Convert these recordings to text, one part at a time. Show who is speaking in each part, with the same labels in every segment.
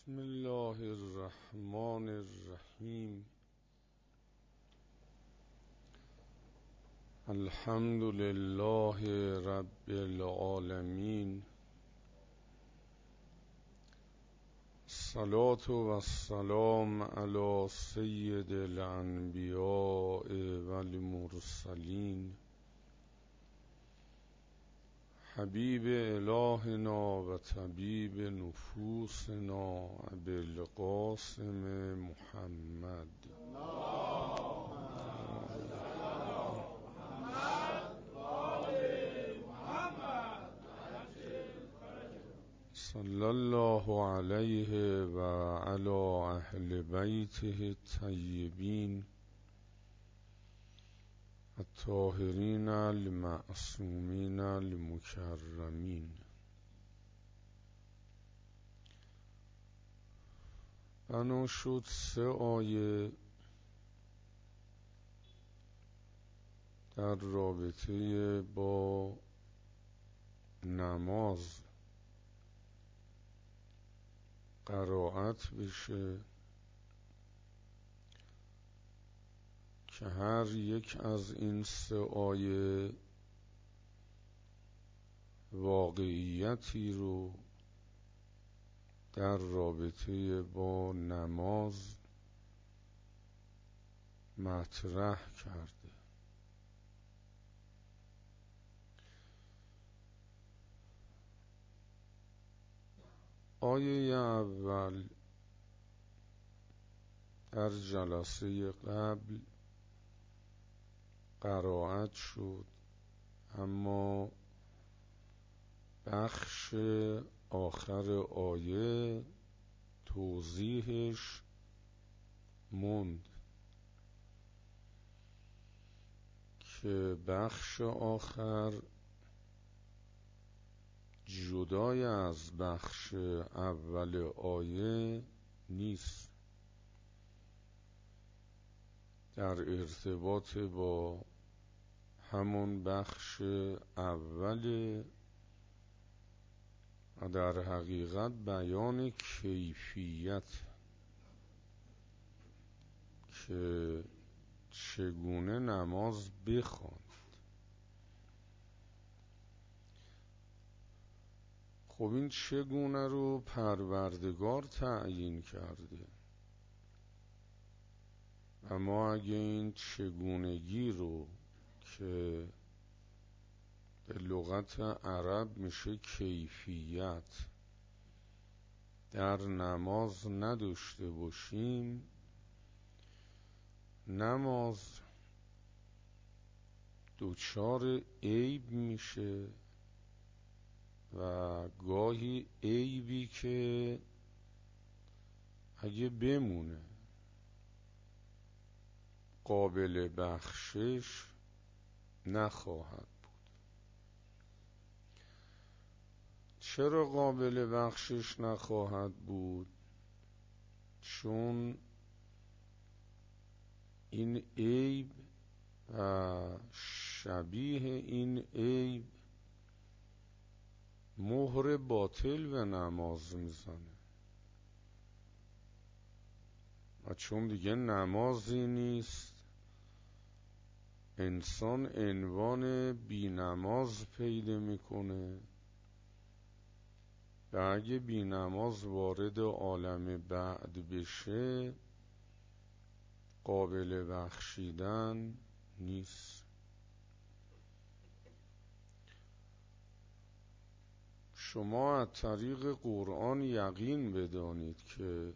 Speaker 1: بسم الله الرحمن الرحیم. الحمد لله رب العالمین. الصلاة و السلام علی سید الانبیاء والمرسلین، حبیب الهنا و طبیب نفوسنا ابوالقاسم محمد. صلی الله علیه و علی اهل بیته الطیبین الطاهرین المعصومین المکرمین. بنا شد 3 آیه در رابطه با نماز قرائت بشه که هر یک از این 3 آیه واقعیتی رو در رابطه با نماز مطرح کرده. آیه اول در جلسه قبل قرائت شد، اما بخش آخر آیه توضیحش موند که بخش آخر جدای از بخش اول آیه نیست، در ارتباط با همون بخش اول و در حقیقت بیان کیفیت که چگونه نماز بخواند. خب این چگونه رو پروردگار تعیین کرده، اما اگه این چگونگی رو که به لغت عرب میشه کیفیت در نماز نداشته باشیم، نماز دچار عیب میشه و گاهی عیبی که اگه بمونه قابل بخشش نخواهد بود. چرا قابل بخشش نخواهد بود؟ چون این عیب و شبیه این عیب مهر باطل به نماز میزنه و چون دیگه نمازی نیست، انسان عنوان بی نماز پیدا میکنه و اگه بی نماز وارد عالم بعد بشه قابل بخشیدن نیست. شما از طریق قرآن یقین بدانید که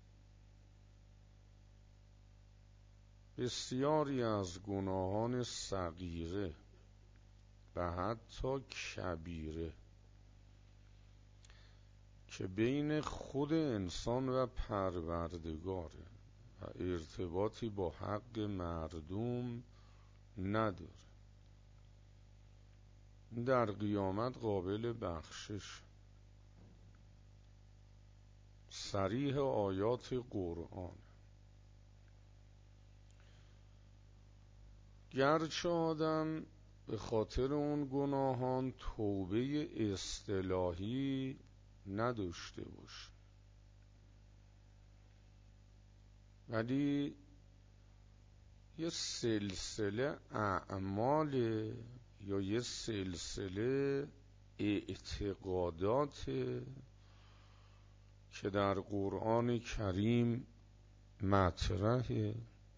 Speaker 1: بسیاری از گناهان صغیره و حتی کبیره که بین خود انسان و پروردگاره و ارتباطی با حق مردم نداره، در قیامت قابل بخشش. صریح آیات قرآن. گرچه آدم به خاطر اون گناهان توبه اصطلاحی نداشته باشه، ولی یه سلسله اعمال یا یه سلسله اعتقادات که در قرآن کریم مطرحه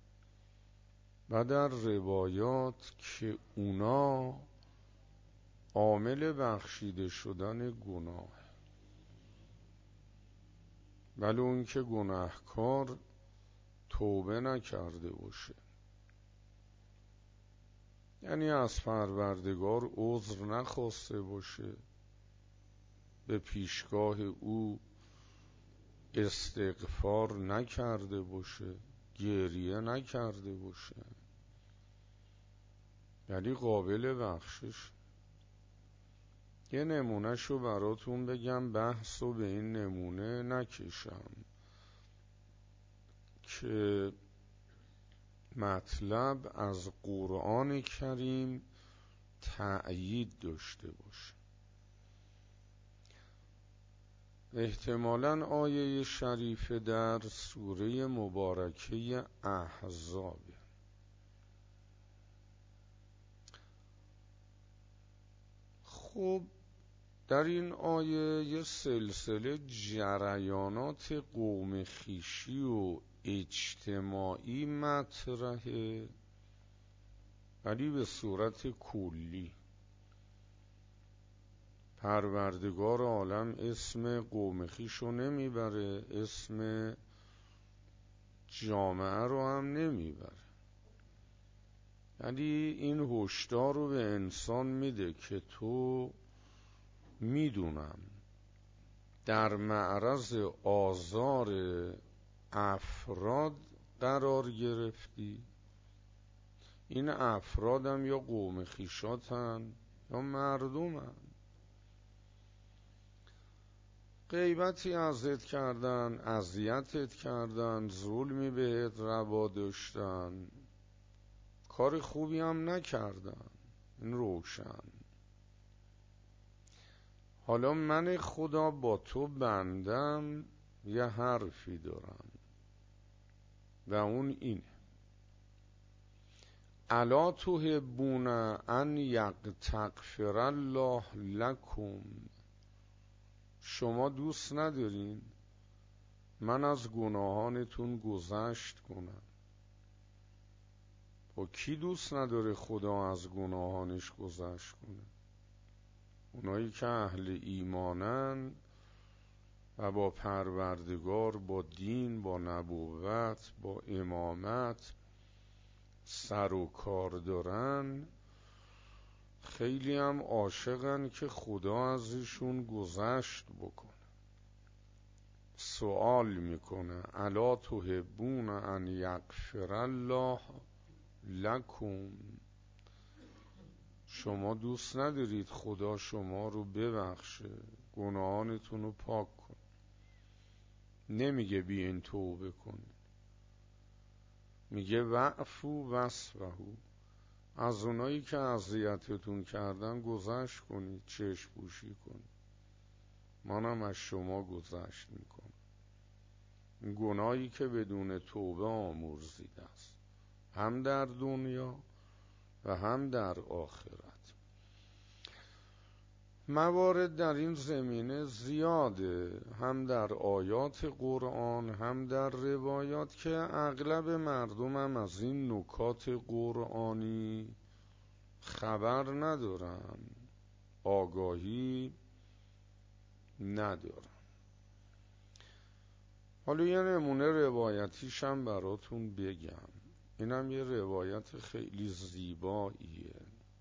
Speaker 1: و در روایات که اونا عامل بخشیده شدن گناه، ولی اون که گناهکار توبه نکرده باشه، یعنی از پروردگار عذر نخواسته باشه، به پیشگاه او استغفار نکرده باشه، گریه نکرده باشه، یعنی قابل بخشش. یه نمونهشو براتون بگم، بحثو به این نمونه نکشم که مطلب از قرآن کریم تأیید داشته باشه. احتمالاً آیه شریفه در سوره مبارکه احزاب. خب در این آیه یه سلسله جریانات قوم خویشی و اجتماعی مطرحه، ولی به صورت کلی. پروردگار عالم اسم قوم خویشو نمیبره، اسم جامعه رو هم نمیبره، یعنی این هشدار رو به انسان میده که تو میدونم در معرض آزار افراد قرار گرفتی. این افرادم یا قوم خویشاتن یا مردمن. غیبتی ازت کردن، اذیتت کردن، ظلمی بهت روا داشتن، کار خوبی هم نکردن، این روشن. حالا من خدا با تو بندم یه حرفی دارم و اون اینه: الا تحبون ان یغفر الله لکم. شما دوست ندارین من از گناهانتون گذشت کنم؟ و کی دوست نداره خدا از گناهانش گذشت کنه؟ اونایی که اهل ایمانن و با پروردگار، با دین، با نبوت، با امامت سر و کار دارن، خیلی هم عاشقن که خدا ازشون گذشت بکنه. سوال میکنه: الا تحبون ان یغفر الله لکم. شما دوست ندارید خدا شما رو ببخشه، گناهانتون رو پاک کن؟ نمیگه بیاین توبه کنید، میگه واعفوا واصفحوا. از اونایی که اذیتتون کردن گذشت کنید، چشم پوشی کنید، منم از شما گذشت میکنم. گناهی که بدون توبه آمرزیده است، هم در دنیا و هم در آخرت. موارد در این زمینه زیاده، هم در آیات قرآن هم در روایات، که اغلب مردم هم از این نکات قرآنی خبر ندارن، آگاهی ندارن. حالا یه نمونه روایتیش هم براتون بگم. اینم یه روایت خیلی زیباییه.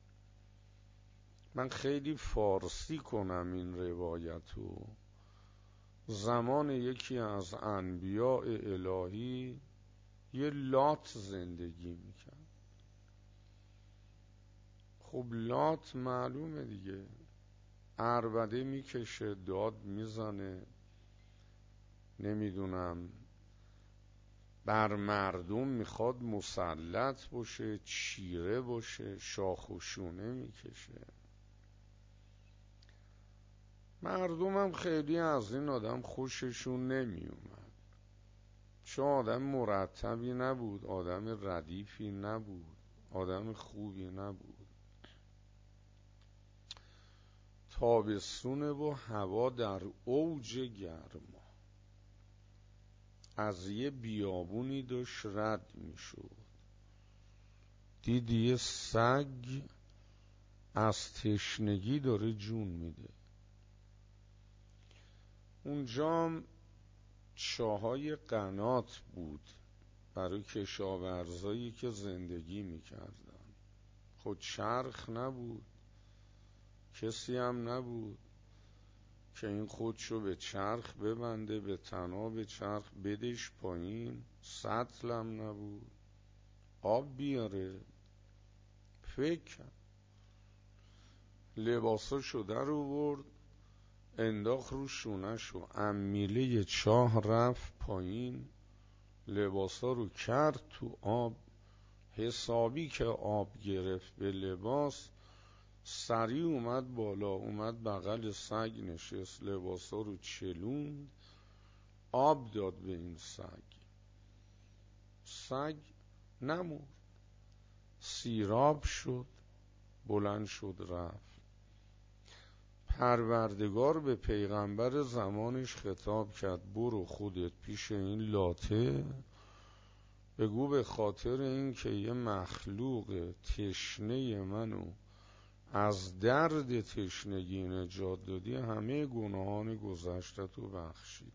Speaker 1: من خیلی فارسی کنم این روایتو. زمان یکی از انبیاء الهی یه لات زندگی میکرد. خب لات معلومه دیگه، عربده میکشه، داد میزنه، نمیدونم بر مردم میخواد مسلط باشه، چیره باشه، شاخ و شونه میکشه. مردم هم خیلی از این آدم خوششون نمی اومد، چون آدم مرتبی نبود، آدم ردیفی نبود، آدم خوبی نبود. تابستونه و هوا در اوج گرما، از یه بیابونی داشت رد می شد، دید یه سگ از تشنگی داره جون میده. اونجا چاهای قنات بود برای کشاورزایی که زندگی میکردن. خود چرخ نبود، کسی هم نبود که این خودشو به چرخ ببنده، به تناب چرخ بدش پایین، سطل هم نبود آب بیاره. فکر لباساشو در آورد، انداخت رو شونه‌شو، امیله چاه رفت پایین، لباسا رو کرد تو آب، حسابی که آب گرفت به لباس، سریع اومد بالا، اومد بغل سگ نشست، لباسا رو چلوند، آب داد به این سگ. سگ نمرد، سیراب شد، بلند شد رفت. پروردگار به پیغمبر زمانش خطاب کرد، برو خودت پیش این لاته بگو به خاطر این که یه مخلوق تشنه منو از درد تشنگی نجات دادی، همه گناهان گذشته‌تو بخشیدم.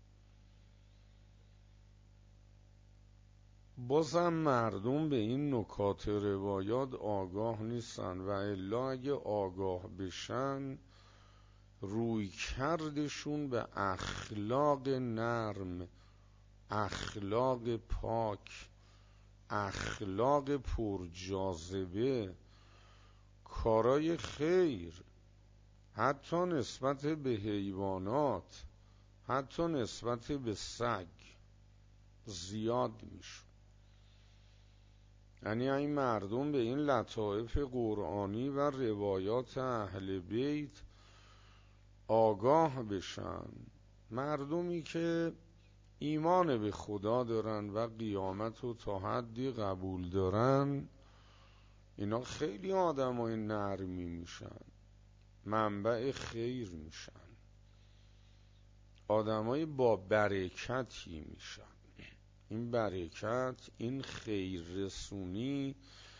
Speaker 1: بازم مردم به این نکات روایات آگاه نیستن، و الا اگه آگاه بشن روی کردشون به اخلاق نرم، اخلاق پاک، اخلاق پرجاذبه، کارای خیر، حتی نسبت به حیوانات، حتی نسبت به سگ زیاد میشه. یعنی این مردم به این لطائف قرآنی و روایات اهل بیت آگاه بشن، مردمی که ایمان به خدا دارن و قیامت رو تا حدی قبول دارن، اینا خیلی آدمای نرمی میشن، منبع خیر میشن، آدمای با برکتی میشن. این برکت، این خیر رسونی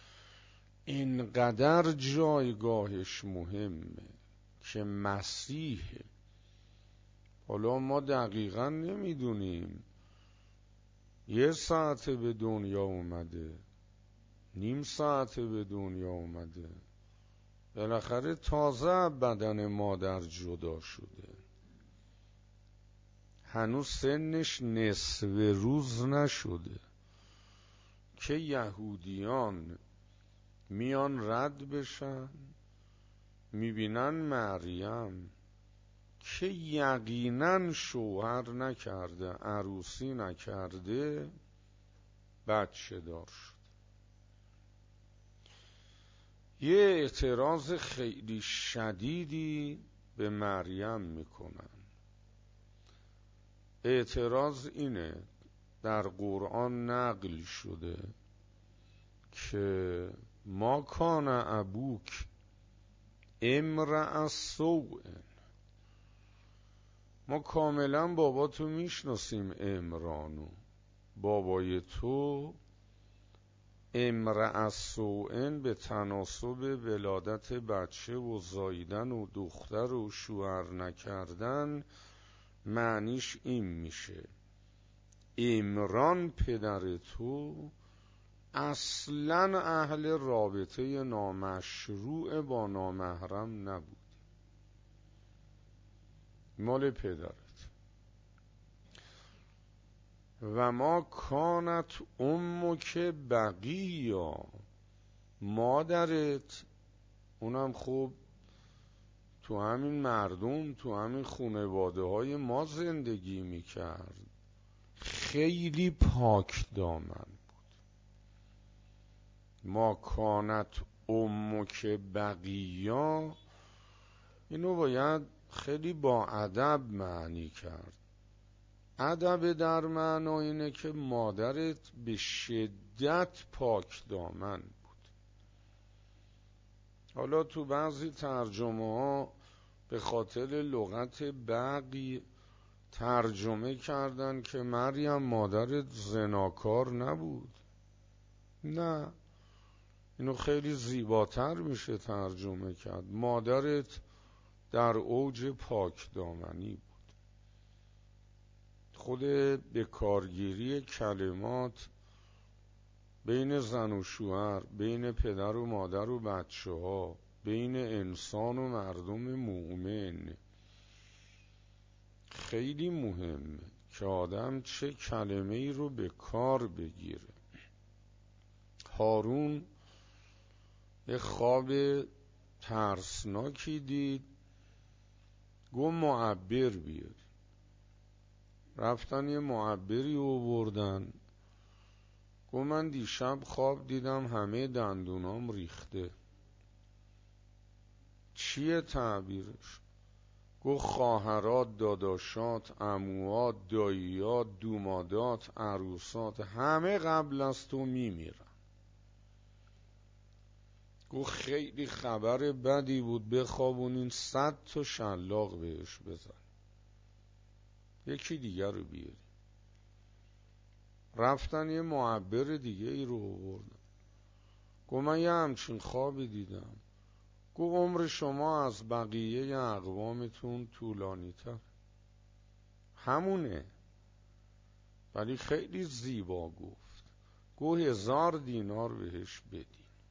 Speaker 1: اینقدر جایگاهش مهمه که مسیح، حالا ما دقیقا نمیدونیم 1 ساعت به دنیا اومده، نیم ساعت به دنیا اومده، بالاخره تازه بدن مادر جدا شده، هنوز سنش نصف روز نشده که یهودیان میان رد بشن، میبینن مریم که یقینا شوهر نکرده، عروسی نکرده، بچه دار شد. یه اعتراض خیلی شدیدی به مریم میکنن. اعتراض اینه، در قرآن نقل شده که ما کان ابوک امرأ سوء، ما کاملا باباتو میشناسیم، عمرانو، بابای تو امرأ سوء به تناسب ولادت بچه و زاییدن و دختر و شوهر نکردن معنیش این میشه عمران پدر تو اصلا اهل رابطه نامشروع با نامحرم نبود، مال پدرت. و ما کانت امک بقیا، مادرت اونم خوب تو همین مردم، تو همین خانواده های ما زندگی میکرد، خیلی پاک دامن بود. ما کانت امک بقیا، اینو باید خیلی با ادب معنی کرد. ادب در معنا اینه که مادرت به شدت پاک دامن بود. حالا تو بعضی ترجمه ها به خاطر لغت بغی ترجمه کردن که مریم مادرت زناکار نبود. نه، اینو خیلی زیباتر میشه ترجمه کرد. مادرت در اوج پاک دامنی بود. خود به کارگیری کلمات بین زن و شوهر، بین پدر و مادر و بچه ها، بین انسان و مردم مؤمن خیلی مهمه که آدم چه کلمه ای رو به کار بگیره. هارون یه خواب ترسناکی دید، گفت معبر بیار. رفتن یه معبری آوردن، گفت من دیشب خواب دیدم همه دندونام ریخته. چیه تعبیرش؟ گفت خواهرات، داداشات، عموات، داییات، دومادات، عروسات همه قبل از تو میمیرن. گفت خیلی خبر بدی بود، بخوابونین 100 تا شلاق بهش بزن، یکی دیگر رو بیاری. رفتن یه معبر دیگه ای رو آوردن، گفت من یه همچین خوابی دیدم. گفت عمر شما از بقیه اقوامتون طولانی تر. همونه، ولی خیلی زیبا گفت. گفت 1000 دینار بهش بدین.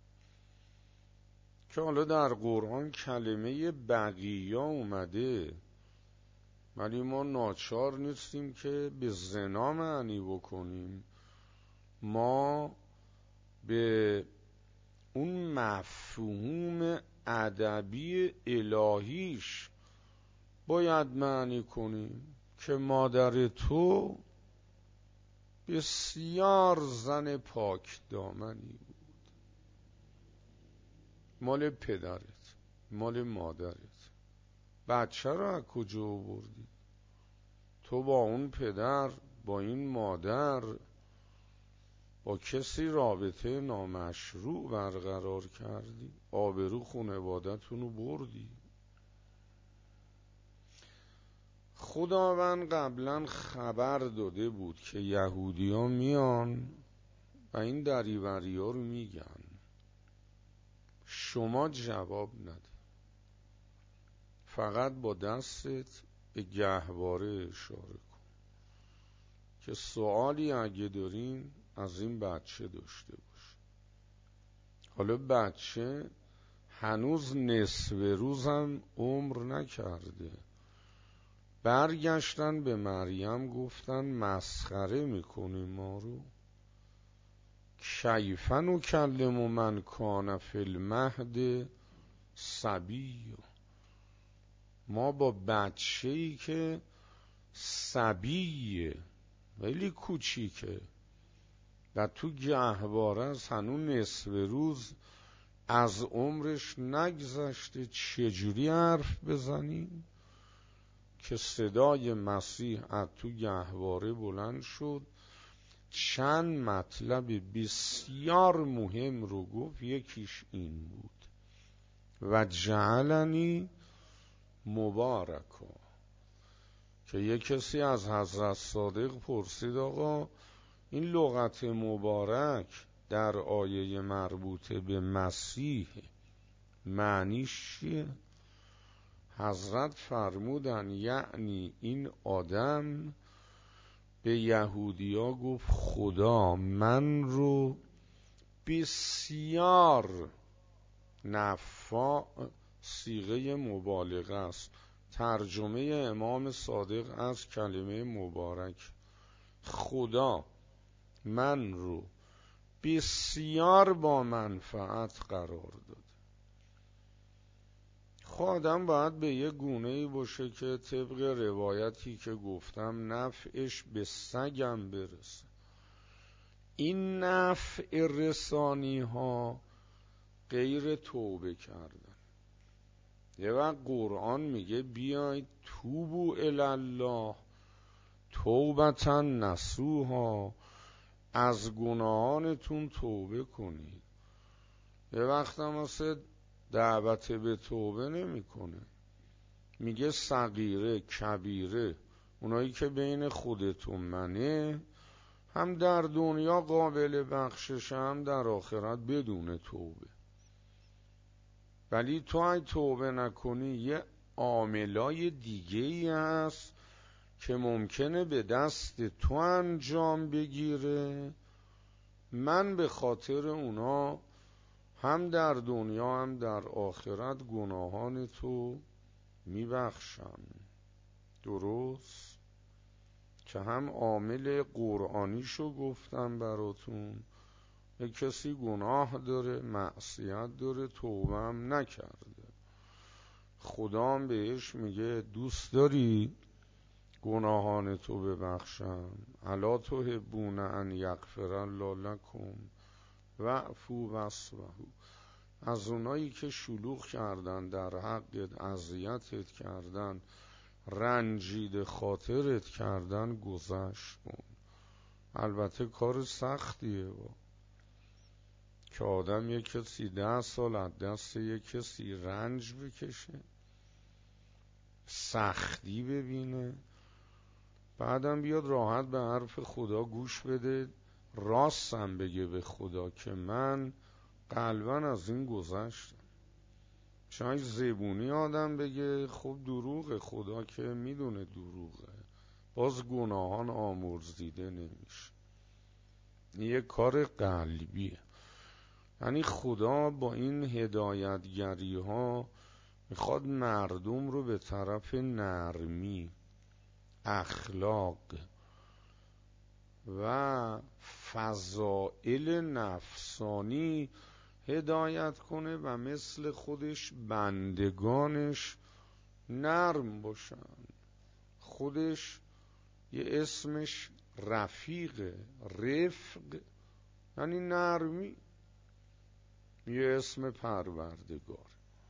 Speaker 1: که حالا در قرآن کلمه بقیه اومده، ولی ما ناچار نیستیم که به زنا معنی بکنیم. ما به اون مفهوم ادبی الهیش باید معنی کنیم که مادر تو بسیار زن پاک دامنی بود. مال پدرت، مال مادرت. بچه رو از کجا آوردی؟ تو با اون پدر، با این مادر، با کسی رابطه نامشروع برقرار کردی، آبرو خانواده‌تون رو بردی. خداوند قبلا خبر داده بود که یهودی‌ها میان و این دریوری‌ها رو میگن. شما جواب نده، فقط با دستت به گهواره اشاره کن که سوالی اگه دارین از این بچه داشته باش. حالا بچه هنوز نصف روزم عمر نکرده. برگشتن به مریم گفتن مسخره میکنی ما رو؟ کیف نکلم من کان فی المهد صبیا. ما با بچه‌ای که صبیه، ولی کوچیکه و تو گهواره است، هنوز نصف روز از عمرش نگذشته، چجوری حرف بزنیم؟ که صدای مسیح از تو گهواره بلند شد، چند مطلب بسیار مهم رو گفت. یکیش این بود و جعلنی مبارکا، که یک کسی از حضرت صادق پرسید آقا این لغت مبارک در آیه مربوطه به مسیح معنیش چیه؟ حضرت فرمودن یعنی این آدم به یهودیا گفت خدا من رو بسیار نفع، صیغه مبالغه است. ترجمه امام صادق از کلمه مبارک، خدا من رو بسیار با منفعت قرار داد. آدم باید به یه گونه‌ای باشه که طبق روایتی که گفتم نفعش به سگم برسه. این نفع رسانی ها غیر توبه کردن. یه وقت قرآن میگه بیایید توبو الی الله توبتا نصوحا، از گناهانتون توبه کنید. یه وقت هم واسه دعوت به توبه نمی کنه، میگه صغیره کبیره، اونایی که بین خودت و منه، هم در دنیا قابل بخشش، هم در آخرت بدون توبه. ولی تو اگه توبه نکنی یه عاملای دیگه ای هست که ممکنه به دست تو انجام بگیره، من به خاطر اونا هم در دنیا هم در آخرت گناهان تو میبخشم. درست؟ که هم عامل قرآنیشو گفتم براتون، یه کسی گناه داره، معصیت داره، توبه هم نکرده، خدا هم بهش میگه دوست داری گناهان تو ببخشم؟ الا تحبون ان یغفر الله لکم واعفوا واصفحوا. از اونایی که شلوغ کردن در حقت، اذیتت کردن، رنجید خاطرت کردن، گذشت کن. البته کار سختیه که آدم یک کسی 10 سال از دست یک کسی رنج بکشه، سختی ببینه، بعدم بیاد راحت به حرف خدا گوش بده، راستم بگه به خدا که من قلباً از این گذشتم. شاید زبونی آدم بگه خب دروغه، خدا که میدونه دروغه، باز گناهان آمرزیده نمیشه. این یه کار قلبیه. یعنی خدا با این هدایتگری ها میخواد مردم رو به طرف نرمی، اخلاق و فضائل نفسانی هدایت کنه و مثل خودش بندگانش نرم باشن. خودش یه اسمش رفیقه، رفق یعنی نرمی، یه اسم پروردگار.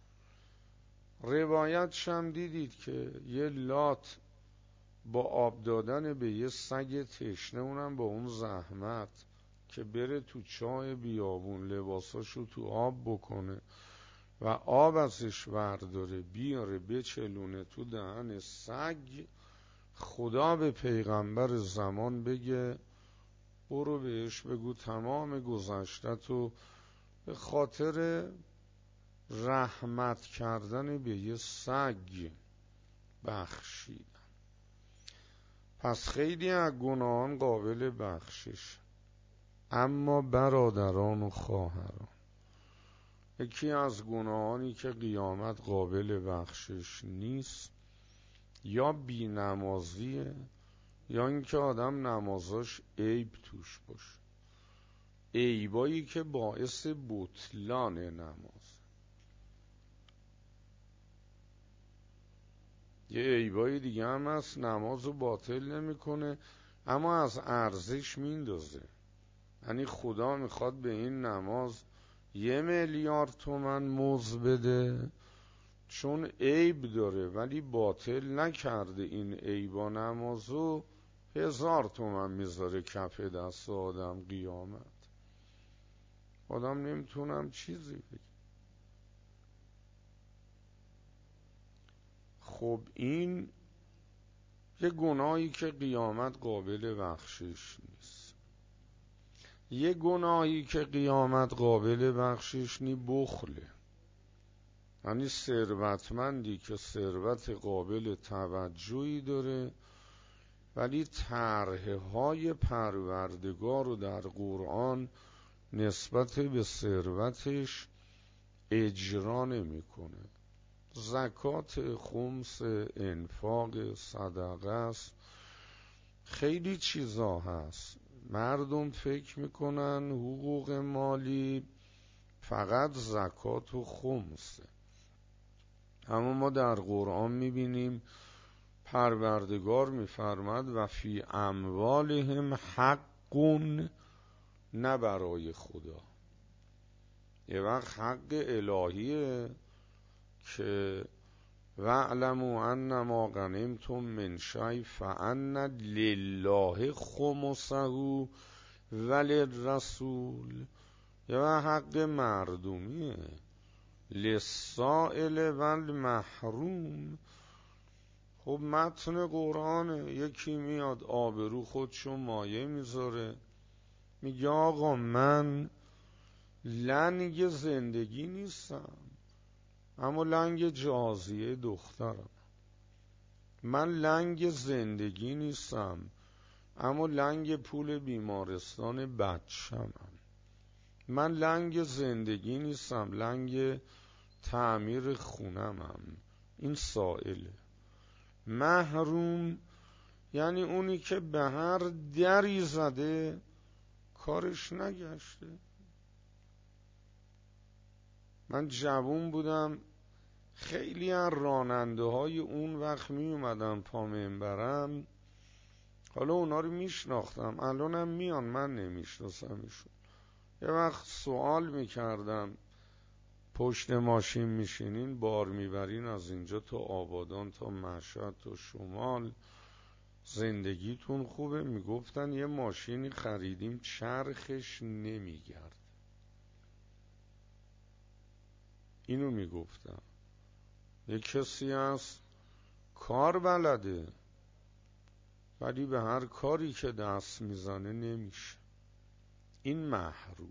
Speaker 1: روایت شم دیدید که یه لات با آب دادن به یه سگ تشنه، اونم با اون زحمت که بره تو چاه بیابون لباساشو تو آب بکنه و آب ازش ورداره بیاره بچلونه تو دهن سگ، خدا به پیغمبر زمان بگه برو بهش بگو تمام گذشته‌تو به خاطر رحمت کردن به یه سگ بخشیدم. پس خیلی از گناهان قابل بخشش، اما برادران و خواهران، یکی از گناهانی که قیامت قابل بخشش نیست یا بی نمازیه یا اینکه آدم نمازاش عیب توش باشه، عیبایی که باعث بطلان نماز. یه عیبای دیگه هم هست نمازو باطل نمیکنه اما از ارزش میندازه. یعنی خدا میخواد به این نماز 1 میلیارد تومان مزد بده چون عیب داره، ولی باطل نکرده این عیبا نمازو، 1000 تومان میذاره کف دست آدم قیامت. آدم نمیتونم چیزی بگه. خب این یه گناهی که قیامت قابل بخشش نیست. یه گناهی که قیامت قابل بخشش نی بخله. یعنی ثروتمندی که ثروت قابل توجهی داره ولی طرح‌های پروردگار رو در قرآن نسبت به ثروتش اجرا نمی‌کنه. زکات، خمس، انفاق، صدقه است، خیلی چیزا هست. مردم فکر میکنن حقوق مالی فقط زکات و خمسه، اما ما در قرآن میبینیم پروردگار میفرماد و فی اموالهم حقٌ، نه برای خدا. یه وقت حق الهیه که واعلموا انما غنمتم من شیء فان لله خمسه وللرسول، یا حق مردمیه، للسائل والمحروم. خب متن قرآنه، یکی میاد آبرو خودشو مایه میذاره، میگه آقا من لنگ زندگی نیستم اما لنگ جازیه دخترم، من لنگ زندگی نیستم اما لنگ پول بیمارستان بچه‌مم، من لنگ زندگی نیستم لنگ تعمیر خونمم. این سائله. محروم یعنی اونی که به هر دری زده کارش نگشته. من جوون بودم، خیلی از راننده های اون وقت می اومدن پا منبرم، حالا اونا رو میشناختم، الانم میان، من نمیشناسمشون. یه وقت سوال میکردم پشت ماشین میشینین بار میبرین از اینجا تا آبادان تا مشهد تا شمال، زندگیتون خوبه؟ میگفتن یه ماشینی خریدیم چرخش نمیگرد. اینو میگفتن. یه کسی هست کار بلده ولی به هر کاری که دست میزنه نمیشه. این محروم.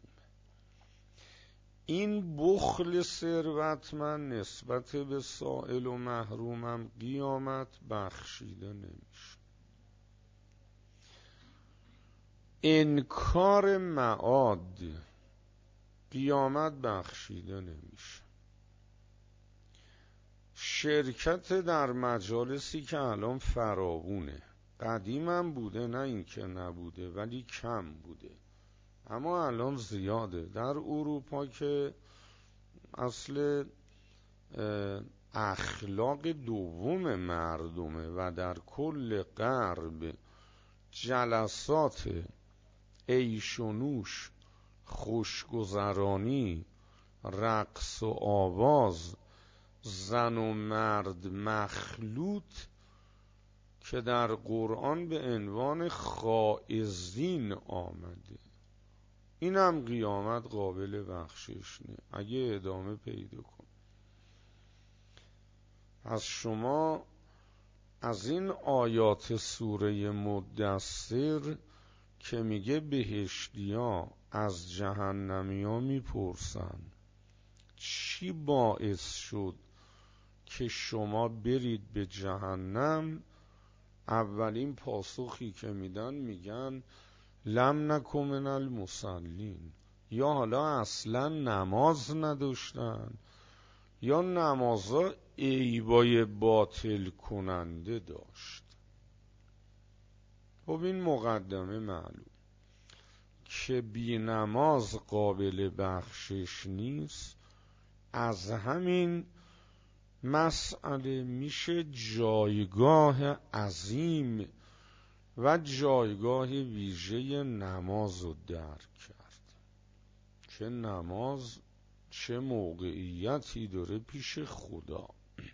Speaker 1: این بخل ثروتمند نسبت به سائل و محرومم قیامت بخشیده نمیشه. انکار معاد قیامت بخشیده نمیشه. شرکت در مجالسی که الان فراوونه، قدیمم بوده نه اینکه نبوده ولی کم بوده، اما الان زیاده. در اروپا که اصل اخلاق دوم مردمه و در کل غرب جلسات عیش و نوش، خوشگذرانی، رقص و آواز، زن و مرد مخلوط که در قرآن به عنوان خائزین آمده، این هم قیامت قابل بخشش نه اگه ادامه پیدا کن. پس شما از این آیات سوره مدثر که میگه بهشتیا از جهنمیا میپرسن چی باعث شد که شما برید به جهنم، اولین پاسخی که میگن لم نکن من المصلین، یا حالا اصلا نماز نداشتن یا نمازا عیبای باطل کننده داشت. خب این مقدمه معلوم که بی نماز قابل بخشش نیست. از همین مسئله میشه جایگاه عظیم و جایگاه ویژه نماز رو درک کرد که نماز چه موقعیتی داره پیش خدا.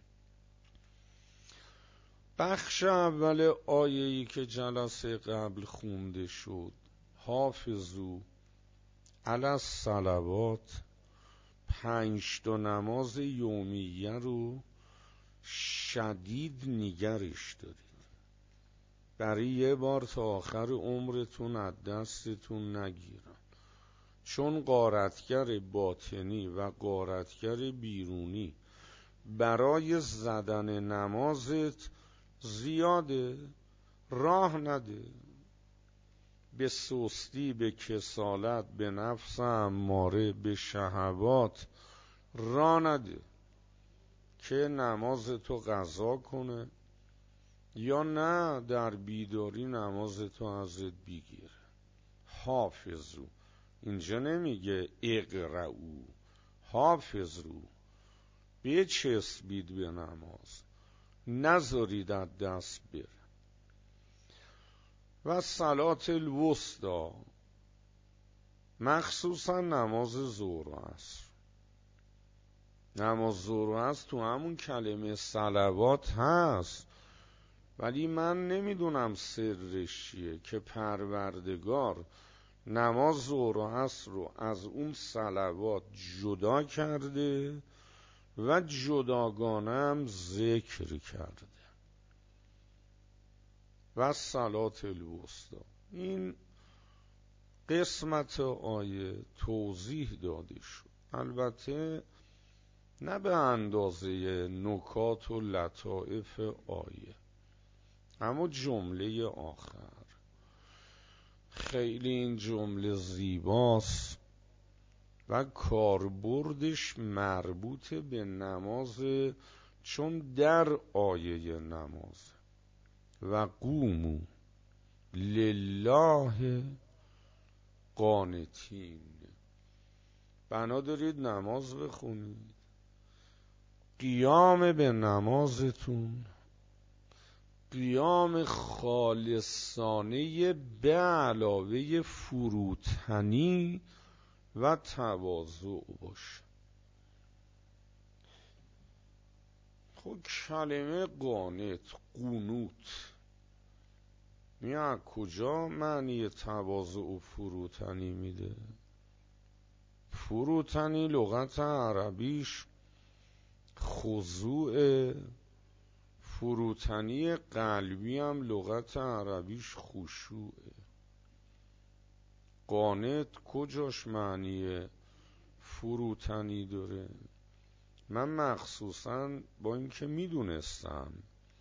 Speaker 1: بخش اول آیه‌ای که جلسه قبل خونده شد، حافظو علی الصلوات، 5 نماز یومیه رو شدید نگرش دارید، برای یه بار تا آخر عمرتون از دستتون نگیرن، چون غارتگر باطنی و غارتگر بیرونی برای زدن نمازت زیاده. راه نده به سستی، به کسالت، به نفس اماره، به شهوات، راه نده که نمازتو قضا کنه یا نه در بیداری نمازتو ازت بگیره. حافظو، اینجا نمیگه اقرعو، حافظو، بچسبید به نماز، نذارید از دست بره. و صلات الوسطی، مخصوصا نماز ظهر و عصر. نماز ظهر هست تو همون کلمه صلوات هست، ولی من نمیدونم سرش چیه که پروردگار نماز ظهر و عصر رو از اون صلوات جدا کرده و جداگانه هم ذکر کرده و صلات الوسطی. این قسمت آیه توضیح داده شد، البته نه به اندازه نکات و لطائف آیه، اما جمله آخر خیلی این جمله زیباست و کاربردش مربوط به نماز، چون در آیه نماز و قوموا لله قانتین، بنا دارید نماز بخونید، قیام به نمازتون قیام خالصانه به علاوه فروتنی و تواضع باشه. خب کلمه قانت، قنوت، میاد کجا معنی تواضع و فروتنی میده؟ فروتنی لغت عربیش خضوع، فروتنی قلبی هم لغت عربیش خشوعه. قانت کجاش معنی فروتنی داره؟ من مخصوصا با اینکه میدونستم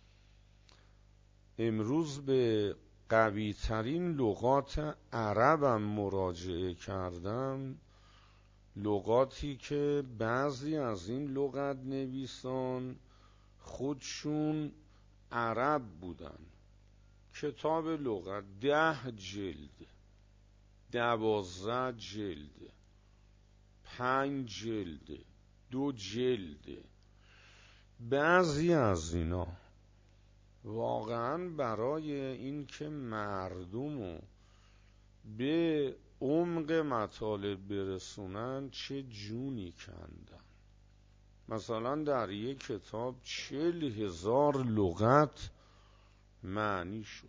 Speaker 1: امروز به قوی ترین لغات عربم مراجعه کردم، لغاتی که بعضی از این لغت نویسان خودشون عرب بودن. کتاب لغت 10 جلد، 12 جلد، 5 جلد، 2 جلد. بعضی از اینا واقعا برای این که مردمو به عمق مطالب برسونن چه جونی کندن. مثلا در یک کتاب 40,000 لغت معنی شد.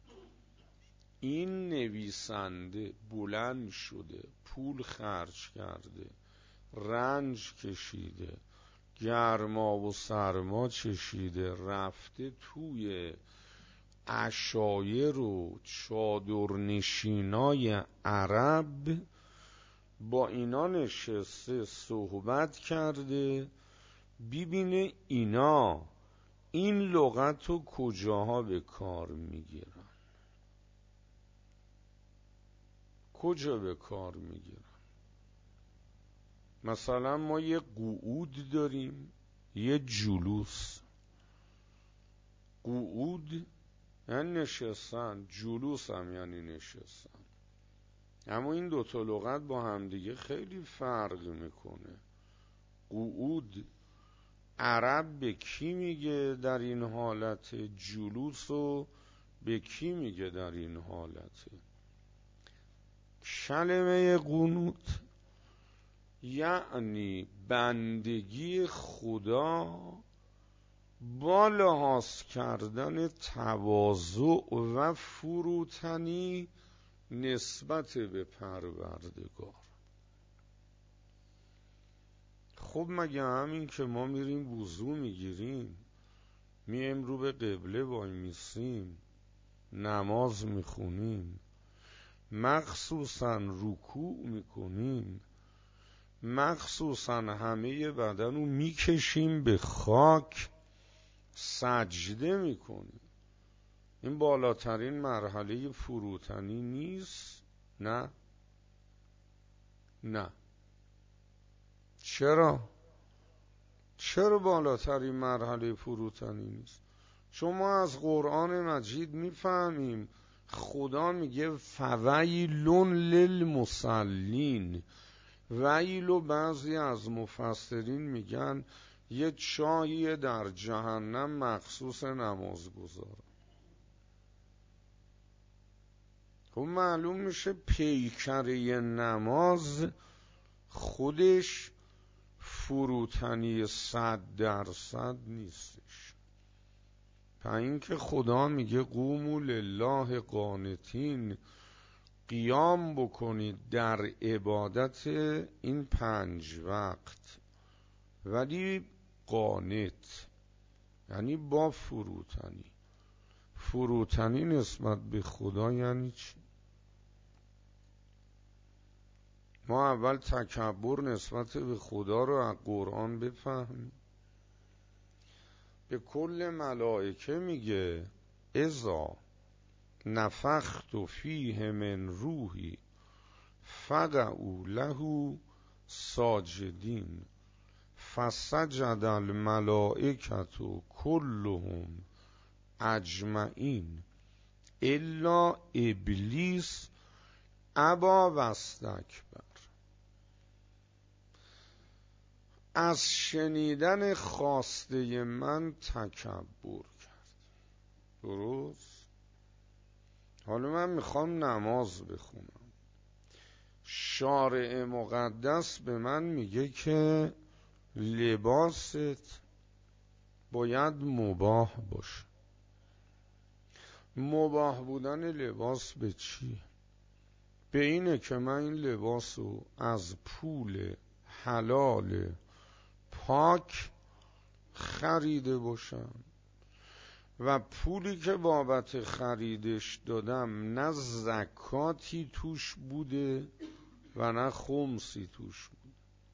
Speaker 1: این نویسنده بلند شده، پول خرج کرده، رنج کشیده، گرما و سرما چشیده، رفته توی عشایر و چادرنشینای عرب، با اینا نشسته صحبت کرده، ببینه اینا این لغت رو کجاها به کار میگیرن، کجا به کار میگیرن. مثلا ما یه قعود داریم، یه جلوس. قعود یعنی نشستن، جلوس هم یعنی نشستن، اما این دوتا لغت با همدیگه خیلی فرق میکنه. قعود عرب به کی میگه در این حالت، جلوس رو به کی میگه در این حالت. کلمه قنوت یعنی بندگی خدا با لحاظ کردن تواضع و فروتنی نسبت به پروردگار. خب مگه همین که ما میریم وضو میگیریم، میایم رو به قبله وای میسیم، نماز میخونیم، مخصوصا رکوع میکنیم، مخصوصا همه بدن رو میکشیم به خاک، سجده میکنیم، این بالاترین مرحله فروتنی نیست؟ نه. چرا بالاترین مرحله فروتنی نیست؟ چون ما از قرآن مجید میفهمیم خدا میگه فویل للمصلین. ویل و بعضی از مفسرین میگن یه چاهی در جهنم مخصوص نمازگزار. خب معلوم میشه پیکره نماز خودش فروتنی 100% نیستش. پس اینکه خدا میگه قوموا لله قانتین، قیام بکنید در عبادت این 5 وقت، ولی قانت یعنی با فروتنی. فروتنی نسبت به خدا یعنی چی؟ ما اول تکبر نسبت به خدا رو از قرآن بفهمیم. به کل ملائکه میگه اذا نفخت فیه من روحی فقعوا له ساجدین فسجد الملائکة کلهم اجمعین الا ابلیس ابا واستکبر. از شنیدن خواسته من تکبر کرد. درست؟ حالا من میخوام نماز بخونم، شارع مقدس به من میگه که لباست باید مباح باشه. مباح بودن لباس به چی؟ به اینه که من این لباس رو از پول حلال پاک خریده باشم و پولی که بابت خریدش دادم نه زکاتی توش بوده و نه خمسی توش بوده.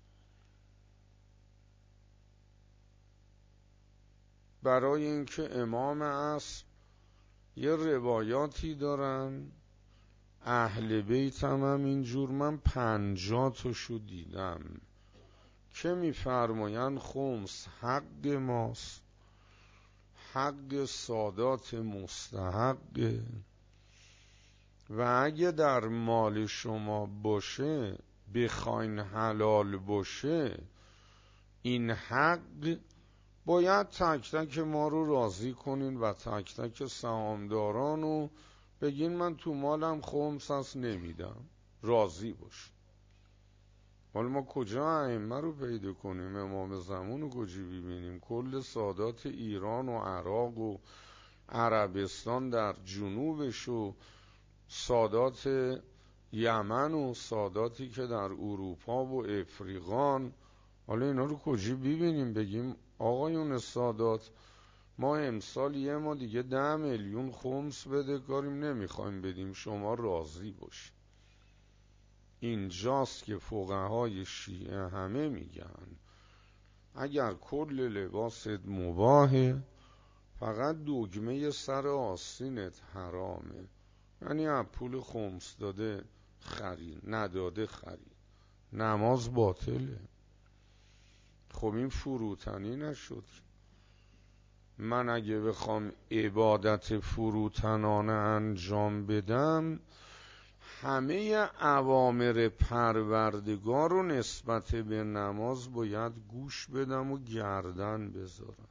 Speaker 1: برای اینکه امام عصر یه روایاتی دارن، اهل بیت هم اینجور، من 50 تاشو دیدم که میفرمایند خمس حق ماست، حق سادات مستحقه و اگه در مال شما باشه بخواین حلال باشه، این حق باید تک تک ما رو راضی کنین و تک تک سهامداران رو بگین من تو مالم خمس هست نمیدم، راضی باش. حالا ما کجا ائمه رو پیدا کنیم؟ امام زمان رو کجا ببینیم؟ کل سادات ایران و عراق و عربستان در جنوبش و سادات یمن و ساداتی که در اروپا و افریقان، حالا اینا رو کجا ببینیم بگیم آقایون سادات ما امسال ما دیگه 10 میلیون خمس بده کاریم نمیخوایم بدیم، شما راضی باشید. اینجاست که فقهای شیعه همه میگن اگر کل لباست مباهه فقط دگمه سر آستینت حرامه، یعنی از پول خمس داده خرید نداده خرید، نماز باطله. خب این فروتنی نشد. من اگه بخوام عبادت فروتنانه انجام بدم، همه اوامر پروردگار رو نسبت به نماز باید گوش بدم و گردن بذارم.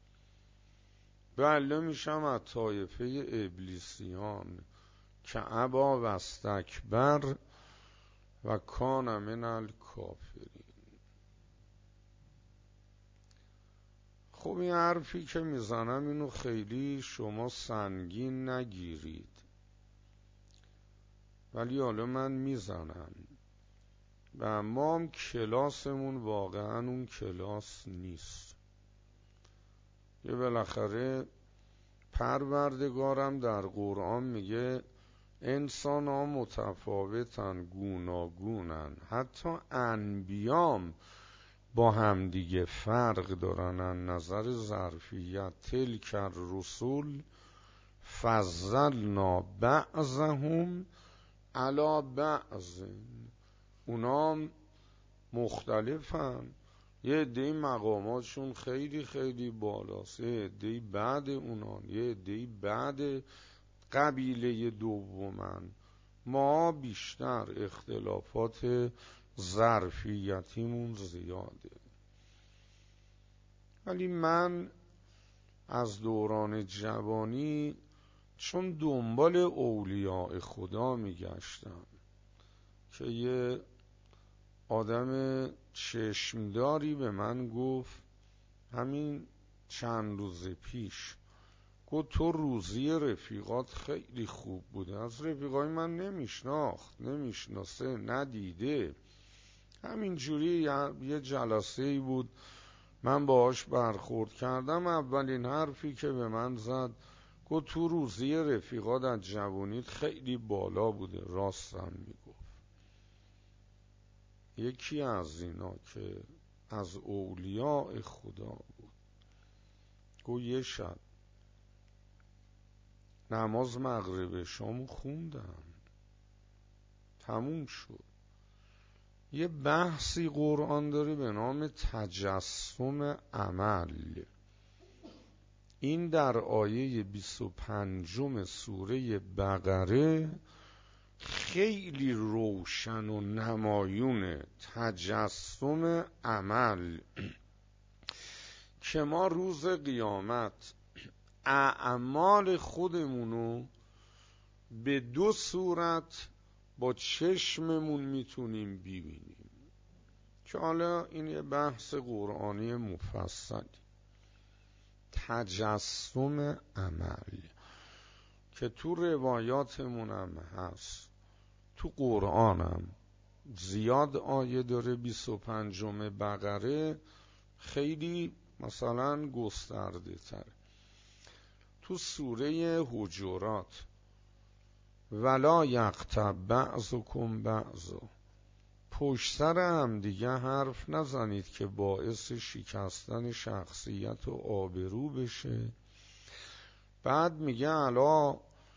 Speaker 1: بله میشم از طایفه ابلیسیان که ابا واستکبر و کان من الکافرین. خب این حرفی که میزنم اینو خیلی شما سنگین نگیرید، ولی حالا من میزنم و ما هم کلاسمون واقعا اون کلاس نیست. یه بالاخره پروردگارم در قرآن میگه انسان ها متفاوتن، گوناگونن، حتی انبیام با هم دیگه فرق دارن از نظر ظرفیت. تلک الرسول فضلنا بعضهم علی بعض، اونام مختلفن، یه عده مقاماتشون خیلی خیلی بالاست، یه عده بعد اونان، یه عده بعد قبیله دومن. ما بیشتر اختلافات ظرفیتیمون زیاده. ولی من از دوران جوانی چون دنبال اولیاء خدا میگشتم که یه آدم چشمداری به من گفت همین چند روز پیش، گفت تو روزی رفیقات خیلی خوب بوده. از رفیقای من نمیشناسه، ندیده، همین جوری یه جلسه ای بود من باهاش برخورد کردم. اولین حرفی که به من زد گفت تو روزی رفیقات از جوانیت خیلی بالا بوده. راستم میگفت. یکی از اینا که از اولیاء خدا بود گفت یه شب نماز مغرب شام خوندم، تموم شد. یه بحثی قرآن داره به نام تجسم عمل. این در آیه 25 سوره بقره خیلی روشن و نمایونه. تجسم عمل که ما روز قیامت اعمال خودمونو به دو صورت با چشممون میتونیم ببینیم، که حالا این یه بحث قرآنی مفصلی. تجسم عمل که تو روایاتمون هم هست، تو قرآن هم زیاد آیه داره. 25 بقره خیلی مثلا گسترده تره. تو سوره حجرات ولا یغتب بعضکم بعضا، پشت سر هم دیگه حرف نزنید که باعث شکستن شخصیت و آبرو بشه. بعد میگه الا،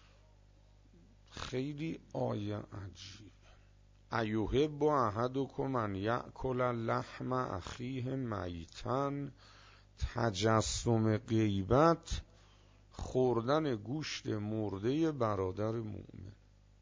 Speaker 1: خیلی آیه عجیبه، ایحب احدکم ان یأکل لحم اخیه میتا، تجسم غیبت خوردن گوشت مرده برادر مومن.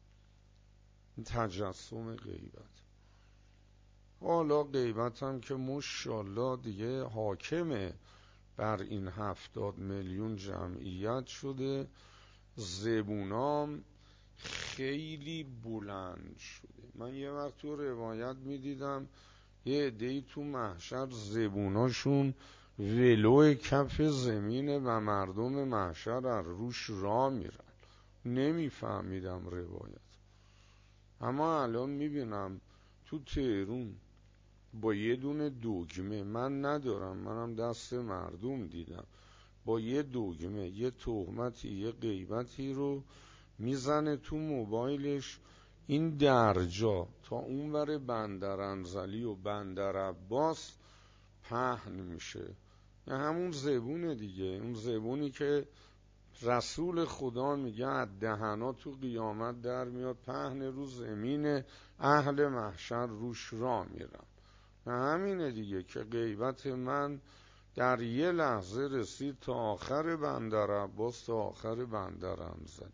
Speaker 1: تجسم غیبت. حالا غیبت هم که ماشاءالله دیگه حاکمه بر این 70 میلیون جمعیت شده. زبونام خیلی بلند شده. من یه وقت تو روایت میدیدم یه عده‌ای تو محشر زبوناشون ولو کف زمینه و مردم محشر از روش راه میرن. نمیفهمیدم روایت، اما الان میبینم تو تهرون با یه دونه دگمه، من ندارم، منم دست مردم دیدم، با یه دگمه یه تهمتی یه غیبتی رو میزنه تو موبایلش، این درجا تا اونور بندرانزلی و بندر عباس پهن میشه. همون زبونه دیگه، اون زبونی که رسول خدا میگه از دهنا تو قیامت در میاد، پهن رو زمین، اهل محشر روش را میرن. همینه دیگه که غیبت من در یه لحظه رسید تا آخر بندر عباس، تا آخر بندرانزلی.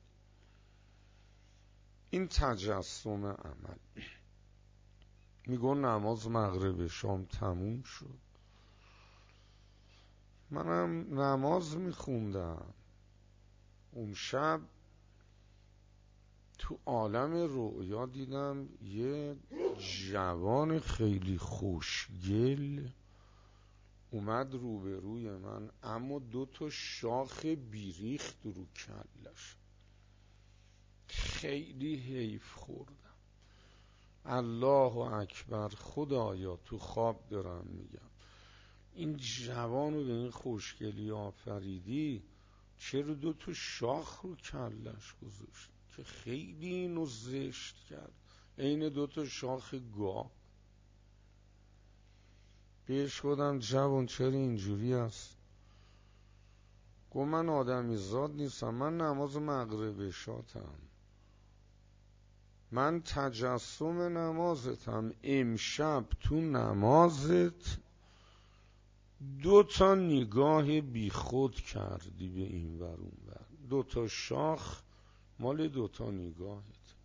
Speaker 1: این تجسم عمل. میگن نماز مغرب شام تموم شد. منم نماز میخوندم اون شب، تو عالم رؤیا دیدم یه جوان خیلی خوشگل اومد روبروی من، اما 2 شاخ بیریخت رو کلش. خیلی حیف خوردم. الله اکبر، خدایا تو خواب دارم میگم این جوان رو به این خوشگلی آفریدی، چرا 2 شاخ رو کلش گذاشت که خیلی اینو زشت کرد، عین 2 شاخ گاو. بهش گفتم جوان چرا اینجوری است؟ گفت من آدمی زاد نیستم، من نماز مغرب شاتم، من تجسم نمازتم. امشب تو نمازت 2 نگاه بی خود کردی به این ور اون ور، 2 شاخ مال 2 نگاهت.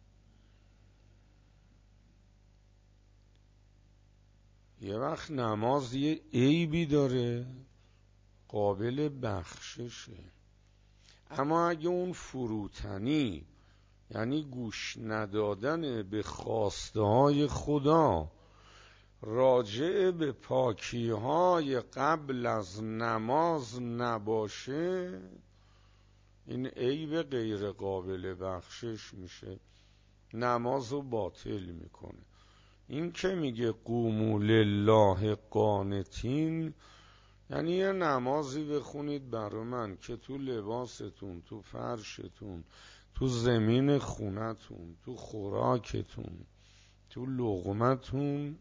Speaker 1: یه وقت نماز یه عیبی داره قابل بخششه، اما اگه اون فروتنی، یعنی گوش ندادن به خواسته های خدا راجع به پاکی‌های قبل از نماز نباشه، این عیب غیر قابل بخشش میشه، نمازو باطل میکنه. این که میگه قوموا لله قانتین، یعنی یه نمازی بخونید برای من که تو لباستون، تو فرشتون، تو زمین خونتون، تو خوراکتون، تو لقمتون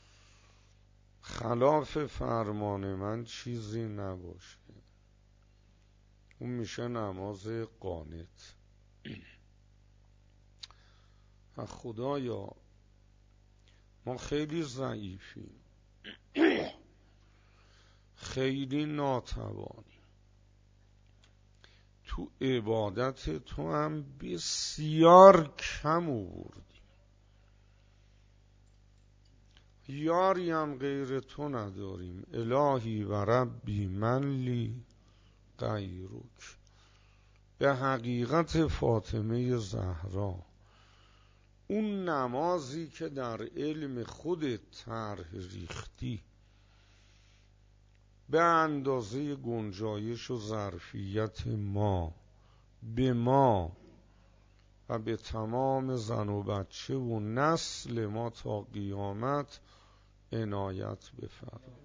Speaker 1: خلاف فرمان من چیزی نباشه. اون میشه نماز قانت. خدایا ما خیلی ضعیفیم، خیلی ناتوانیم، تو عبادت تو هم بسیار کم آوردیم، یاری هم غیر تو نداریم. الهی و ربی من لی غیرک. به حقیقت فاطمه زهرا اون نمازی که در علم خودت طرح ریختی به اندازه گنجایش و ظرفیت ما، به ما و به تمام زن و بچه و نسل ما تا قیامت عنایت بفرما.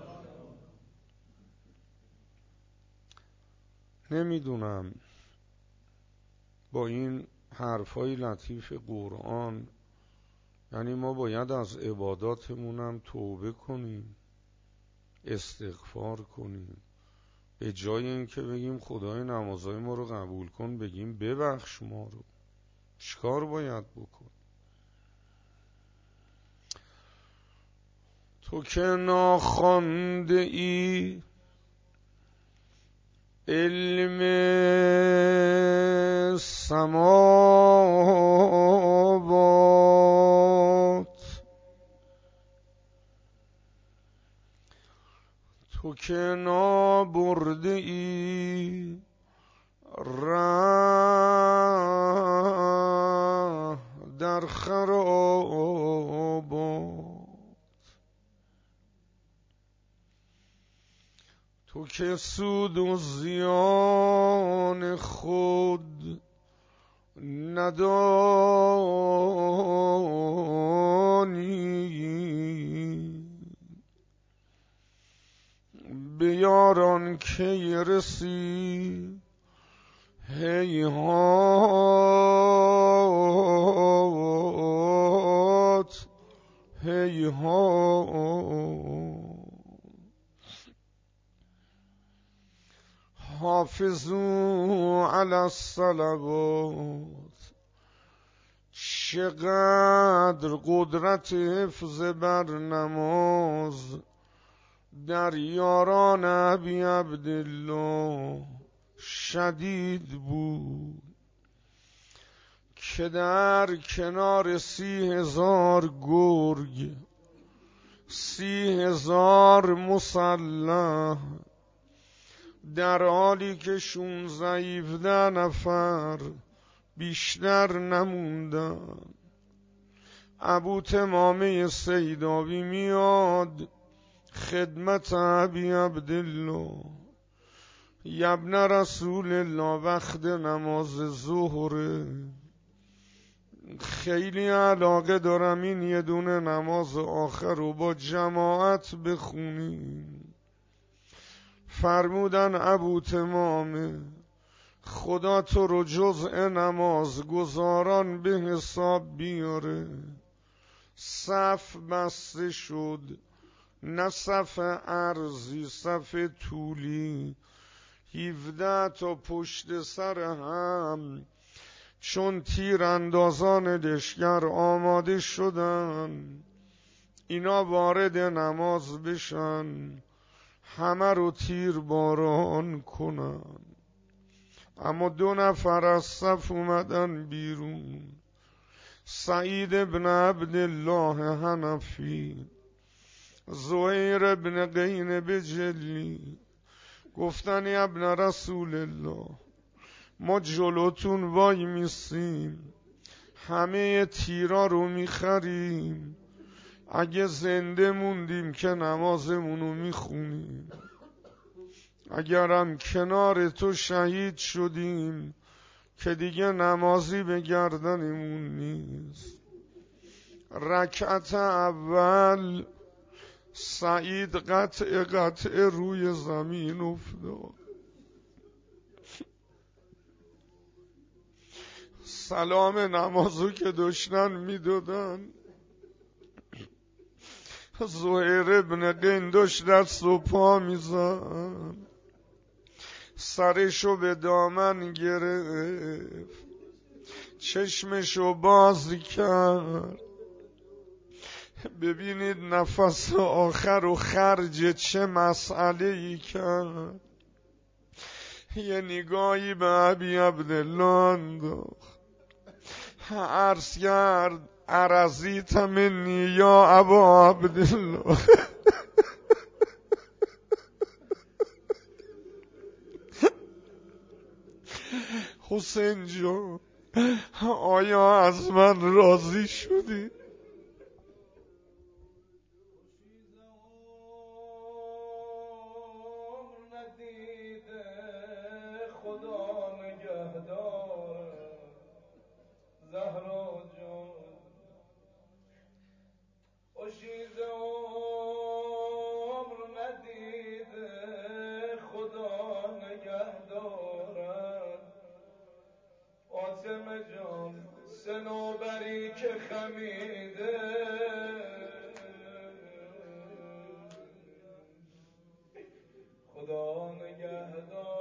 Speaker 1: نمیدونم با این حرفای لطیف قرآن یعنی ما باید از عباداتمونم توبه کنیم، استغفار کنیم، به جای اینکه بگیم خدای نمازهای ما رو قبول کن بگیم ببخش ما رو. چیکار باید بکن؟ تو که ناخوانده ای علم سماوات، تو که نابرده ای ره در خرابات، تو که سود و زیان خود ندانی، به یاران کی رسی هیهات هیهات. حافظوا علی الصلوات، چقدر قدرت حفظ بر نماز در یاران ابی عبدالله شدید بود که در کنار 30,000 گرگ، 30,000 مسلح، در حالی که 16 نفر بیشتر نموندن، ابو تمامه سیداوی میاد خدمت ابی عبدالله، ابن رسول الله وقت نماز ظهر، خیلی علاقه دارم این یه دونه نماز آخر رو با جماعت بخونیم. فرمودن ابو تمامه خدا تو رو جزء نماز گزاران به حساب بیاره. صف بسته شد، نه صف عرضی، صف طولی، 17 تا پشت سر هم، چون تیر اندازان لشکر آماده شدن اینا وارد نماز بشن، همه رو تیر باران کنن. اما 2 نفر از صف اومدن بیرون، سعید ابن عبدالله حنفی، زهیر ابن قین بجلی، گفتن ای ابن رسول الله ما جلوتون وای میسیم، همه تیرا رو میخریم، اگه زنده موندیم که نمازمونو میخونیم، اگرم کنار تو شهید شدیم که دیگه نمازی به گردنمون نیست. رکعت اول سعید قطع روی زمین افتاد، سلام نمازو که داشتن میدادن، زهیر ابن قین داشت دست و پا میزن، سرشو به دامن گرفت، چشمشو باز کرد. ببینید نفس آخر و خرج چه مسئله ای کرد. یه نگاهی به ابی عبدالله انداخت، عرض کرد ارزیت منی یا ابا عبدالله. حسین جان آیا از من راضی شدی؟
Speaker 2: سنوبری که خمیده خدا نگهدار.